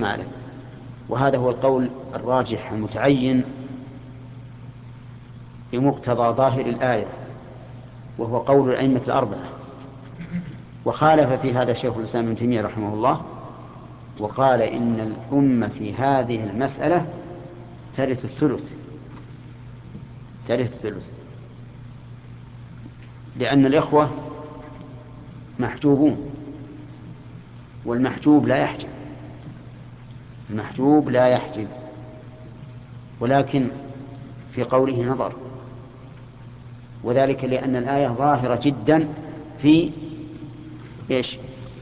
ماله. وهذا هو القول الراجح المتعين بمقتضى ظاهر الآية، وهو قول الأئمة الأربعة. وخالف في هذا شيخ الإسلام ابن تيمية رحمه الله، وقال إن الأمة في هذه المسألة ترث الثلث، لأن الإخوة محجوبون، والمحجوب لا يحجب، ولكن في قوله نظر، وذلك لأن الآية ظاهرة جدا في إيش؟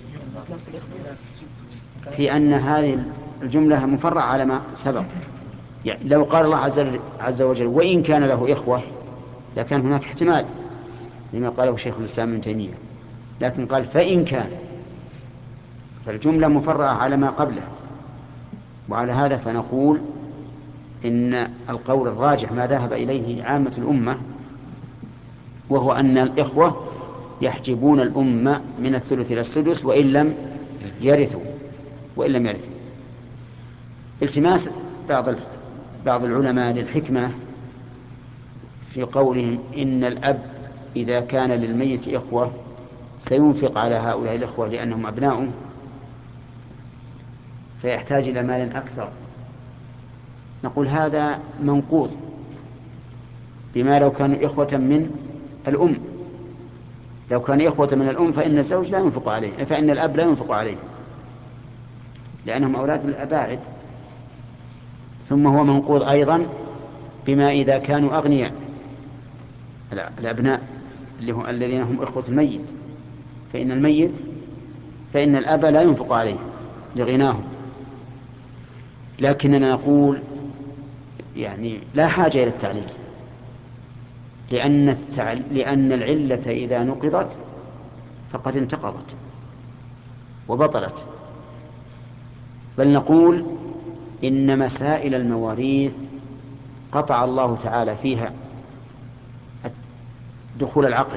في أن هذه الجملة مفرعة على ما سبق. يعني لو قال الله عز وجل وإن كان له إخوة لكان هناك احتمال لما قاله شيخ الإسلام ابن تيمية، لكن قال فإن كان، فالجملة مفرعة على ما قبله. وعلى هذا فنقول إن القول الراجح ما ذهب إليه عامة الأمة، وهو أن الإخوة يحجبون الأمة من الثلث إلى السدس وإن لم يرثوا. التماس بعض العلماء للحكمة في قولهم إن الأب إذا كان للميت إخوة سينفق على هؤلاء الإخوة لأنهم أبناؤه، فيحتاج إلى مال أكثر. نقول هذا منقوض بما لو كانوا إخوة من الأم. لو كان إخوة من الأم فإن الزوج لا ينفق عليه، فإن الأب لا ينفق عليه لأنهم أولاد الأباعد. ثم هو منقوض أيضا بما إذا كانوا أغنياء الأبناء الذين هم إخوة الميت، فإن الأب لا ينفق عليه لغناهم. لكننا نقول يعني لا حاجة إلى التعليل، لأن العلة إذا نقضت فقد انتقضت وبطلت. بل نقول إن مسائل المواريث قطع الله تعالى فيها دخول العقل،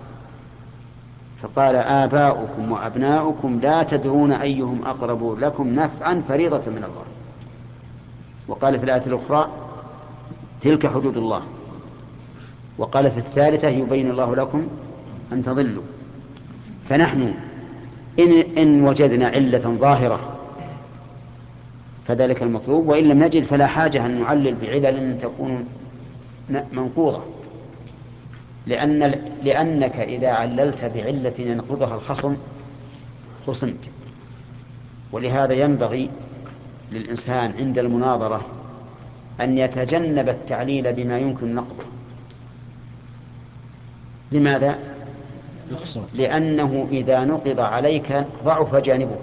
فقال آباؤكم وأبناؤكم لا تدرون أيهم أقرب لكم نفعا فريضة من الله. وقال في الآية الأخرى تلك حدود الله. وقال في الثالثة يبين الله لكم أن تضلوا. فنحن إن وجدنا علة ظاهرة فذلك المطلوب، وإن لم نجد فلا حاجة أن نعلل بعلل تكون منقوضة، لأنك إذا عللت بعلة ينقضها الخصم خصمت. ولهذا ينبغي للإنسان عند المناظرة أن يتجنب التعليل بما يمكن نقضه. لماذا؟ لأنه إذا نقض عليك ضعف جانبك.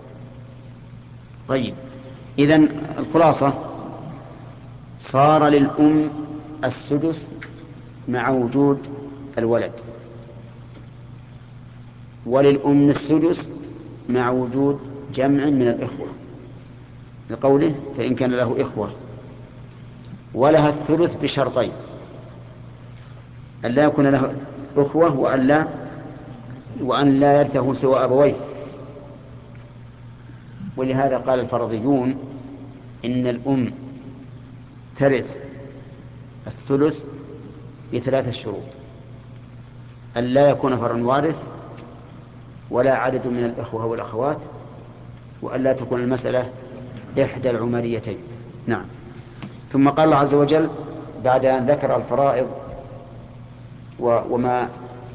طيب، إذن الخلاصة صار للأم السدس مع وجود الولد، وللأم السدس مع وجود جمع من الإخوة، لقوله فإن كان له إخوة. ولها الثلث بشرطين: أن لا يكون له أخوة، وأن لا يرثه سوى أبويه. ولهذا قال الفرضيون إن الأم ترث الثلث بثلاثة شروط: أن لا يكون فرع وارث، ولا عدد من الإخوة والأخوات، وأن لا تكون المسألة إحدى العمريتين. نعم. ثم قال الله عز وجل بعد أن ذكر الفرائض وما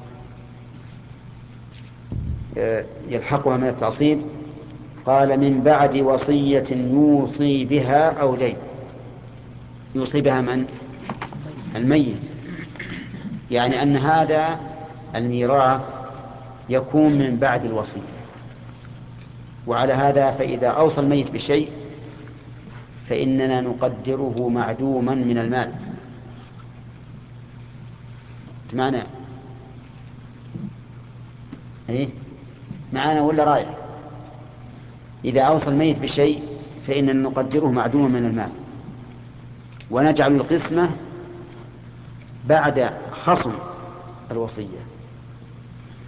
يلحقها من التعصيب، قال من بعد وصية يوصي بها أو دين. يوصي بها من؟ الميت. يعني أن هذا الميراث يكون من بعد الوصية. وعلى هذا فإذا أوصى الميت بشيء فإننا نقدره معدوما من المال. معنا إيه؟ معنا ولا رايح؟ إذا أوصى الميت بشيء فإننا نقدره معدوما من المال، ونجعل القسمة بعد خصم الوصية.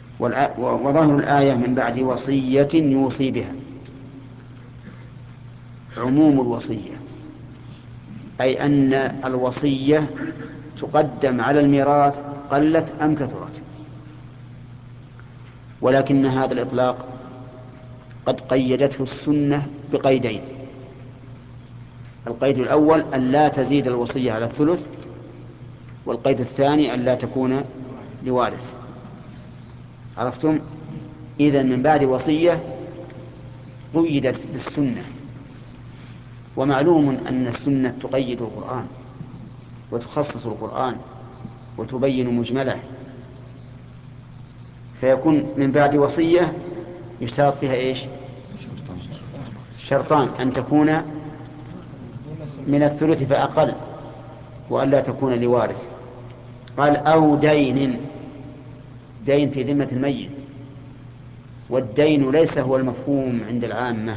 وظاهر الآية من بعد وصية يوصي بها، عموم الوصية، أي أن الوصية تقدم على الميراث قلت أم كثرت. ولكن هذا الإطلاق قد قيدته السنة بقيدين: القيد الأول أن لا تزيد الوصية على الثلث، والقيد الثاني أن لا تكون لوارث. عرفتم؟ إذن من بعد وصية قيدت بالسنة. ومعلوم أن السنة تقيد القرآن وتخصص القرآن وتبين مجمله، فيكون من بعد وصية يشترط فيها إيش؟ شرطان: أن تكون من الثلث فأقل، وأن لا تكون لوارث. قال أو دين، دين في ذمة الميت، والدين ليس هو المفهوم عند العامة،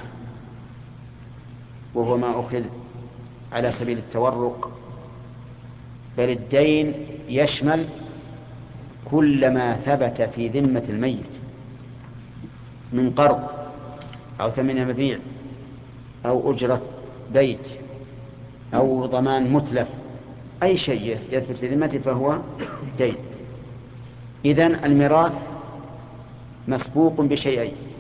وهو ما أخذ على سبيل التورق، بل الدين يشمل كل ما ثبت في ذمة الميت من قرض أو ثمن مبيع أو أجرة بيت أو ضمان متلف، أي شيء يثبت في ذمته فهو دين. إذن الميراث مسبوق بشيئين: